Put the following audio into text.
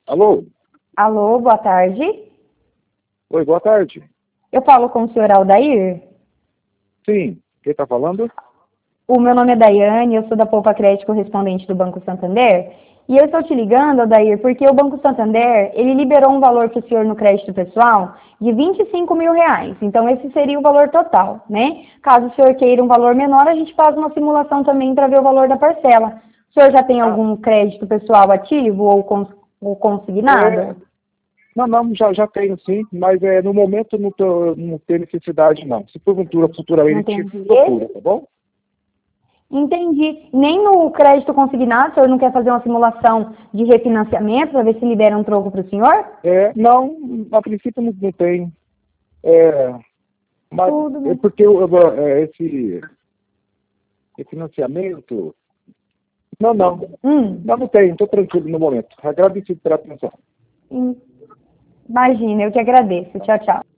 Alô? Alô, boa tarde. Oi, boa tarde. Eu falo com o senhor Aldair. Sim, quem está falando? O meu nome é Daiane, eu sou da Poupa Crédito correspondente do Banco Santander. E eu estou te ligando, Aldair, porque o Banco Santander, ele liberou um valor para o senhor no crédito pessoal de R$ 25.000. Então, esse seria o valor total, né? Caso o senhor queira um valor menor, a gente faz uma simulação também para ver o valor da parcela. O senhor já tem Ah, algum crédito pessoal ativo ou é, consignado? não, já tenho sim, mas no momento não tem necessidade não. Se porventura, Não futuramente, entendi. procura, tá bom? Entendi. Nem no crédito consignado, o senhor não quer fazer uma simulação de refinanciamento para ver se libera um troco para o senhor? Não, a princípio não tem. É, mas Tudo é bem. porque esse financiamento... Não tem, estou tranquilo no momento. Agradecido pela atenção. Imagina, eu que agradeço. Tchau, tchau.